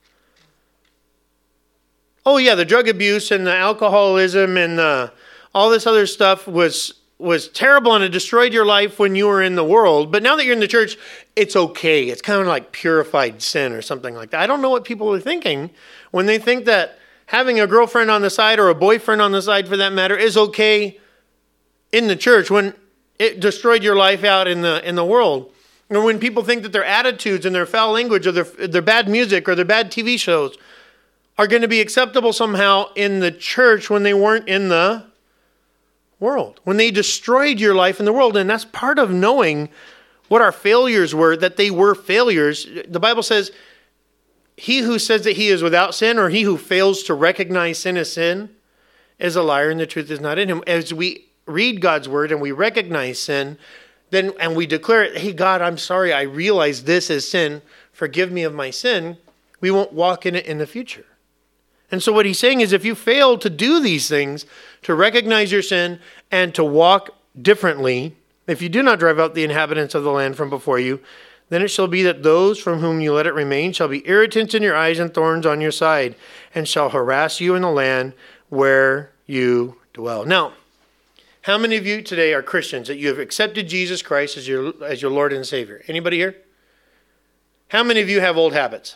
Oh yeah, the drug abuse and the alcoholism and the, all this other stuff was was terrible, and it destroyed your life when you were in the world. But now that you're in the church, it's okay. It's kind of like purified sin or something like that. I don't know what people are thinking when they think that having a girlfriend on the side, or a boyfriend on the side for that matter, is okay in the church when it destroyed your life out in the in the world. Or when people think that their attitudes and their foul language or their, their bad music or their bad T V shows are going to be acceptable somehow in the church when they weren't in the world, when they destroyed your life in the world. And that's part of knowing what our failures were, that they were failures. The Bible says, he who says that he is without sin, or he who fails to recognize sin as sin, is a liar, and the truth is not in him. As we read God's word and we recognize sin, then and we declare it, hey God, I'm sorry, I realize this is sin, forgive me of my sin, we won't walk in it in the future. And so what he's saying is, if you fail to do these things, to recognize your sin and to walk differently, if you do not drive out the inhabitants of the land from before you, then it shall be that those from whom you let it remain shall be irritants in your eyes and thorns on your side, and shall harass you in the land where you dwell. Now, how many of you today are Christians, that you have accepted Jesus Christ as your as your Lord and Savior? Anybody here? How many of you have old habits?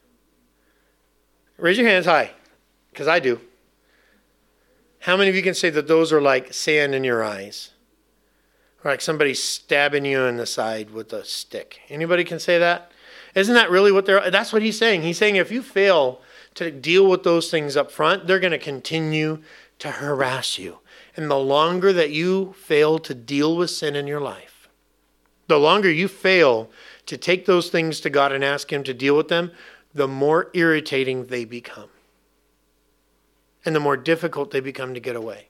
Raise your hands high, because I do. How many of you can say that those are like sand in your eyes? Or like somebody stabbing you in the side with a stick? Anybody can say that? Isn't that really what they're, that's what he's saying. He's saying if you fail to deal with those things up front, they're going to continue to harass you. And the longer that you fail to deal with sin in your life, the longer you fail to take those things to God and ask him to deal with them, the more irritating they become. And the more difficult they become to get away.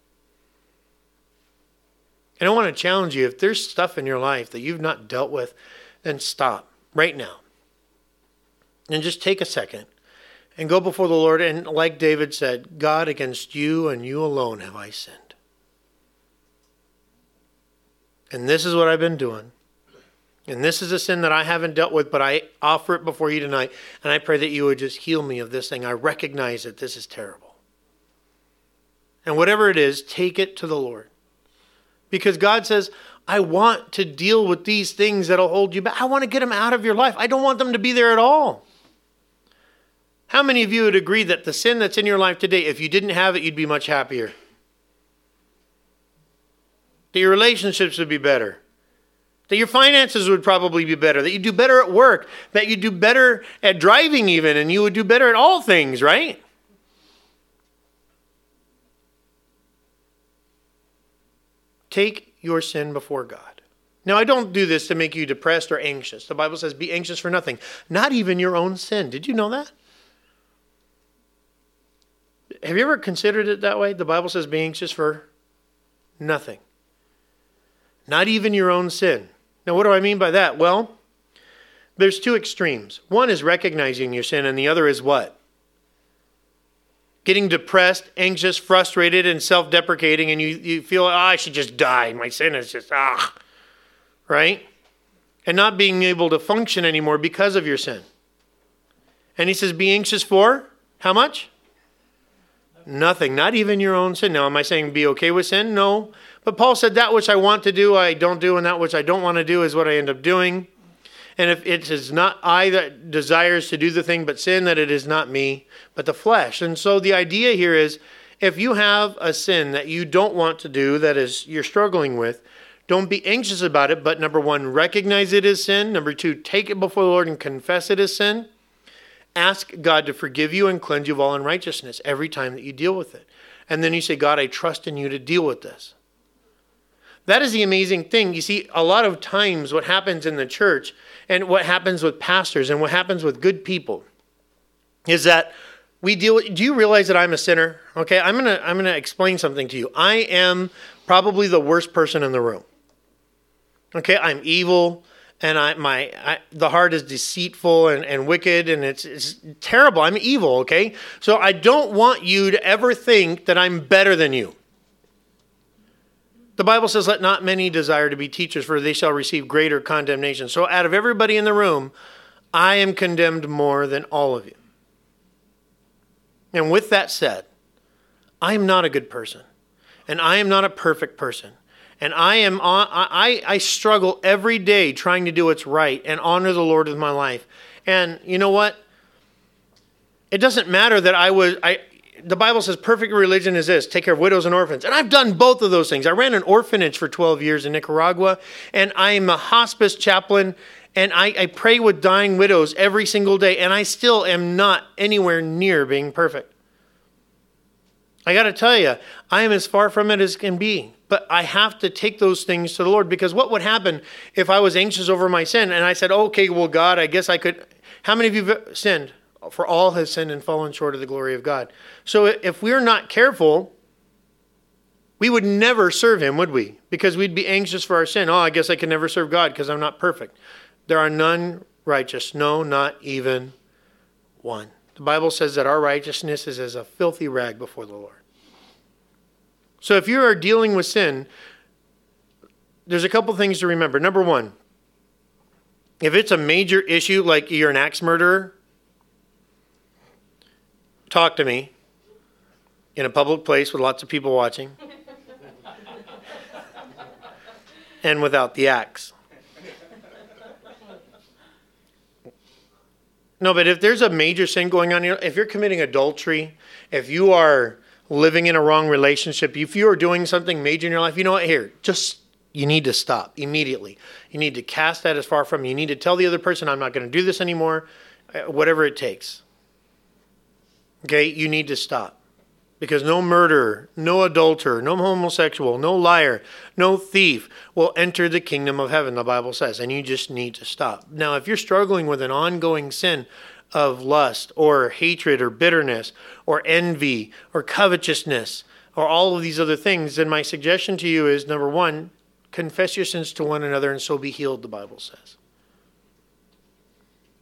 And I want to challenge you, if there's stuff in your life that you've not dealt with, then stop right now. And just take a second and go before the Lord. And like David said, God, against you and you alone have I sinned. And this is what I've been doing. And this is a sin that I haven't dealt with, but I offer it before you tonight. And I pray that you would just heal me of this thing. I recognize that this is terrible. And whatever it is, take it to the Lord. Because God says, I want to deal with these things that'll hold you back. I want to get them out of your life. I don't want them to be there at all. How many of you would agree that the sin that's in your life today, if you didn't have it, you'd be much happier? That your relationships would be better? That your finances would probably be better? That you'd do better at work? That you'd do better at driving even, and you would do better at all things, right? Take your sin before God. Now, I don't do this to make you depressed or anxious. The Bible says, be anxious for nothing. Not even your own sin. Did you know that? Have you ever considered it that way? The Bible says, be anxious for nothing. Not even your own sin. Now, what do I mean by that? Well, there's two extremes. One is recognizing your sin, and the other is what? Getting depressed, anxious, frustrated, and self-deprecating, and you, you feel, oh, I should just die. My sin is just, ah, right? And not being able to function anymore because of your sin. And he says, be anxious for how much? Nothing, not even your own sin. Now, am I saying be okay with sin? No. But Paul said, that which I want to do, I don't do, and that which I don't want to do is what I end up doing. And if it is not I that desires to do the thing, but sin, that it is not me, but the flesh. And so the idea here is, if you have a sin that you don't want to do, that is you're struggling with, don't be anxious about it, but number one, recognize it as sin. Number two, take it before the Lord and confess it as sin. Ask God to forgive you and cleanse you of all unrighteousness every time that you deal with it. And then you say, God, I trust in you to deal with this. That is the amazing thing. You see, a lot of times what happens in the church and what happens with pastors and what happens with good people is that we deal with, do you realize that I'm a sinner? Okay, I'm going to I'm going to explain something to you. I am probably the worst person in the room. Okay, I'm evil, and I my I, the heart is deceitful and, and wicked, and it's, it's terrible. I'm evil, okay? So I don't want you to ever think that I'm better than you. The Bible says, let not many desire to be teachers, for they shall receive greater condemnation. So out of everybody in the room, I am condemned more than all of you. And with that said, I am not a good person. And I am not a perfect person. And I am I, I struggle every day trying to do what's right and honor the Lord with my life. And you know what? It doesn't matter that I was... I. The Bible says perfect religion is this, take care of widows and orphans. And I've done both of those things. I ran an orphanage for twelve years in Nicaragua, and I am a hospice chaplain, and I, I pray with dying widows every single day, and I still am not anywhere near being perfect. I got to tell you, I am as far from it as can be. But I have to take those things to the Lord, because what would happen if I was anxious over my sin and I said, okay, well, God, I guess I could. How many of you have sinned? For all have sinned and fallen short of the glory of God. So if we're not careful, we would never serve him, would we? Because we'd be anxious for our sin. Oh, I guess I can never serve God because I'm not perfect. There are none righteous, no, not even one. The Bible says that our righteousness is as a filthy rag before the Lord. So if you are dealing with sin, there's a couple things to remember. Number one, if it's a major issue, like you're an axe murderer, talk to me in a public place with lots of people watching and without the axe. No, but if there's a major sin going on, if you're committing adultery, if you are living in a wrong relationship, if you are doing something major in your life, you know what? Here, just, you need to stop immediately. You need to cast that as far from you. You need to tell the other person, I'm not going to do this anymore, whatever it takes. Okay, you need to stop. Because no murderer, no adulterer, no homosexual, no liar, no thief will enter the kingdom of heaven, the Bible says. And you just need to stop. Now, if you're struggling with an ongoing sin of lust or hatred or bitterness or envy or covetousness or all of these other things, then my suggestion to you is, number one, confess your sins to one another and so be healed, the Bible says.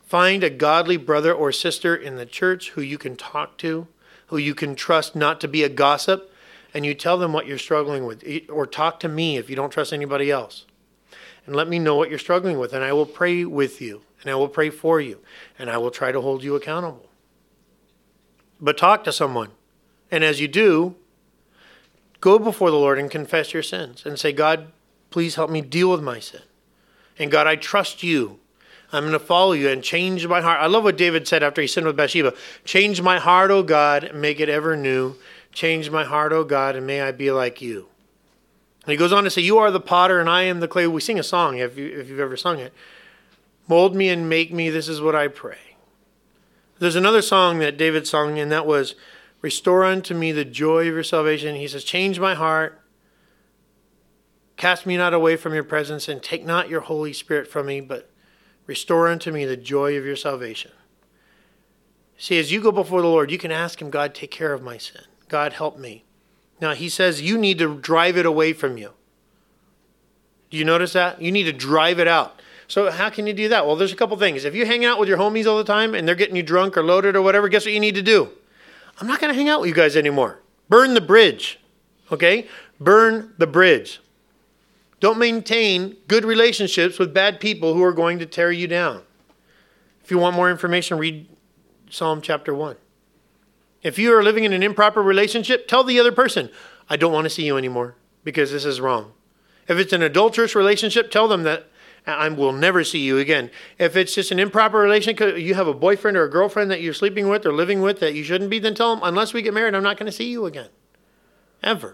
Find a godly brother or sister in the church who you can talk to, who you can trust not to be a gossip, and you tell them what you're struggling with. Or talk to me if you don't trust anybody else. And let me know what you're struggling with, and I will pray with you, and I will pray for you, and I will try to hold you accountable. But talk to someone. And as you do, go before the Lord and confess your sins and say, God, please help me deal with my sin. And God, I trust you. I'm going to follow you and change my heart. I love what David said after he sinned with Bathsheba. Change my heart, O God, and make it ever new. Change my heart, O God, and may I be like you. And he goes on to say, you are the potter and I am the clay. We sing a song, if, you, if you've ever sung it. Mold me and make me, this is what I pray. There's another song that David sung, and that was, restore unto me the joy of your salvation. He says, change my heart. Cast me not away from your presence, and take not your Holy Spirit from me, but restore unto me the joy of your salvation. See, as you go before the Lord, you can ask him, God, take care of my sin. God, help me. Now, he says you need to drive it away from you. Do you notice that? You need to drive it out. So how can you do that? Well, there's a couple things. If you hang out with your homies all the time and they're getting you drunk or loaded or whatever, guess what you need to do? I'm not going to hang out with you guys anymore. Burn the bridge. Okay? Burn the bridge. Don't maintain good relationships with bad people who are going to tear you down. If you want more information, read Psalm chapter one. If you are living in an improper relationship, tell the other person, I don't want to see you anymore because this is wrong. If it's an adulterous relationship, tell them that I will never see you again. If it's just an improper relationship, you have a boyfriend or a girlfriend that you're sleeping with or living with that you shouldn't be, then tell them, unless we get married, I'm not going to see you again. Ever.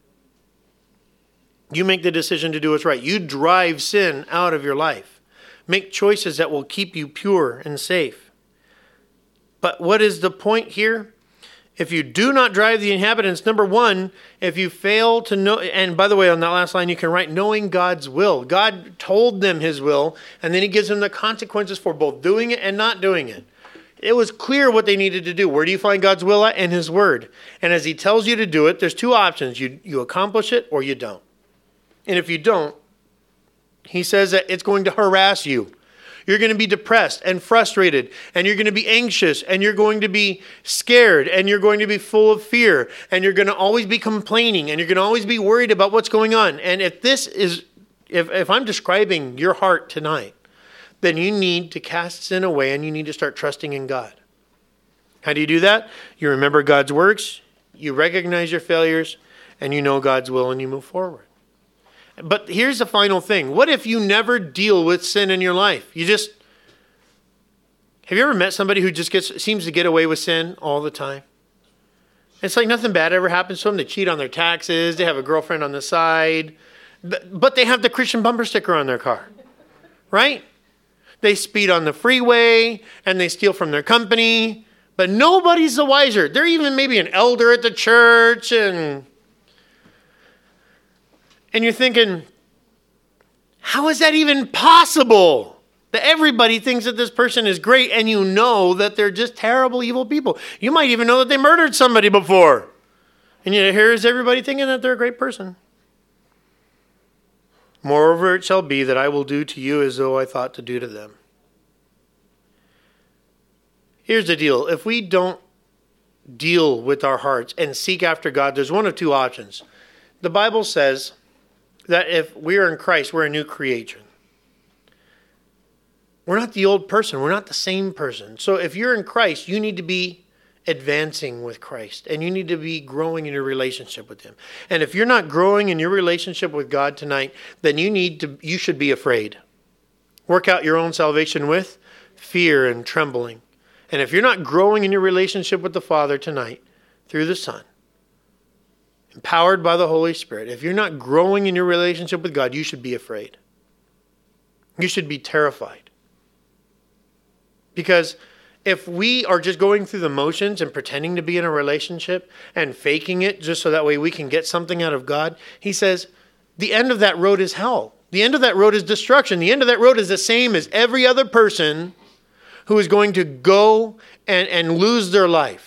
You make the decision to do what's right. You drive sin out of your life. Make choices that will keep you pure and safe. But what is the point here? If you do not drive the inhabitants, number one, if you fail to know, and by the way, on that last line, you can write knowing God's will. God told them his will, and then he gives them the consequences for both doing it and not doing it. It was clear what they needed to do. Where do you find God's will at? In his word. And as he tells you to do it, there's two options. You, you accomplish it or you don't. And if you don't, he says that it's going to harass you. You're going to be depressed and frustrated, and you're going to be anxious, and you're going to be scared, and you're going to be full of fear, and you're going to always be complaining, and you're going to always be worried about what's going on. And if this is, if, if I'm describing your heart tonight, then you need to cast sin away, and you need to start trusting in God. How do you do that? You remember God's works, you recognize your failures, and you know God's will, and you move forward. But here's the final thing. What if you never deal with sin in your life? You just, have you ever met somebody who just gets seems to get away with sin all the time? It's like nothing bad ever happens to them. They cheat on their taxes. They have a girlfriend on the side. But they have the Christian bumper sticker on their car. Right? They speed on the freeway and they steal from their company. But nobody's the wiser. They're even maybe an elder at the church and... And you're thinking, how is that even possible? That everybody thinks that this person is great and you know that they're just terrible, evil people. You might even know that they murdered somebody before. And yet here's everybody thinking that they're a great person. Moreover, it shall be that I will do to you as though I thought to do to them. Here's the deal. If we don't deal with our hearts and seek after God, there's one of two options. The Bible says that if we are in Christ, we're a new creation. We're not the old person. We're not the same person. So if you're in Christ, you need to be advancing with Christ. And you need to be growing in your relationship with him. And if you're not growing in your relationship with God tonight, then you need to, you should be afraid. Work out your own salvation with fear and trembling. And if you're not growing in your relationship with the Father tonight, through the Son, empowered by the Holy Spirit, if you're not growing in your relationship with God, you should be afraid. You should be terrified. Because if we are just going through the motions and pretending to be in a relationship and faking it just so that way we can get something out of God, he says, the end of that road is hell. The end of that road is destruction. The end of that road is the same as every other person who is going to go and, and lose their life.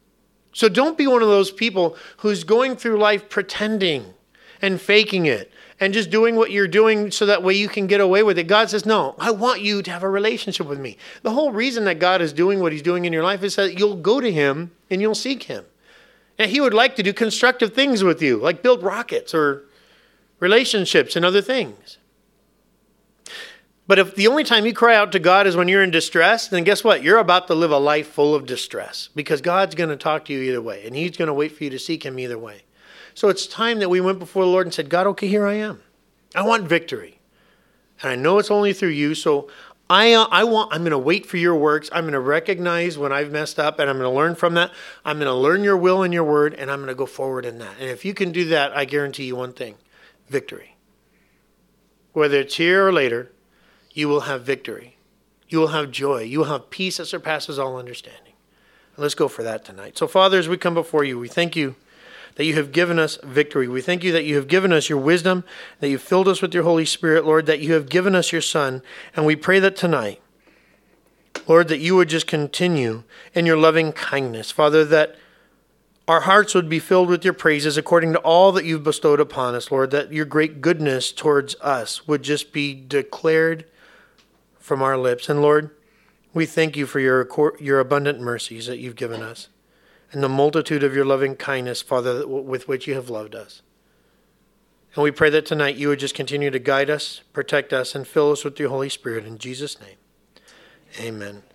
So don't be one of those people who's going through life pretending and faking it and just doing what you're doing so that way you can get away with it. God says, no, I want you to have a relationship with me. The whole reason that God is doing what he's doing in your life is that you'll go to him and you'll seek him. And he would like to do constructive things with you, like build rockets or relationships and other things. But if the only time you cry out to God is when you're in distress, then guess what? You're about to live a life full of distress, because God's going to talk to you either way, and he's going to wait for you to seek him either way. So it's time that we went before the Lord and said, God, okay, here I am. I want victory. And I know it's only through you, so I uh, I want, I'm going to wait for your works. I'm going to recognize when I've messed up, and I'm going to learn from that. I'm going to learn your will and your word, and I'm going to go forward in that. And if you can do that, I guarantee you one thing, victory. Whether it's here or later, you will have victory. You will have joy. You will have peace that surpasses all understanding. And let's go for that tonight. So, Father, as we come before you, we thank you that you have given us victory. We thank you that you have given us your wisdom, that you've filled us with your Holy Spirit, Lord, that you have given us your Son. And we pray that tonight, Lord, that you would just continue in your loving kindness. Father, that our hearts would be filled with your praises according to all that you've bestowed upon us, Lord, that your great goodness towards us would just be declared from our lips. And Lord, we thank you for your, your abundant mercies that you've given us and the multitude of your loving kindness, Father, with which you have loved us. And we pray that tonight you would just continue to guide us, protect us, and fill us with your Holy Spirit. In Jesus' name, amen.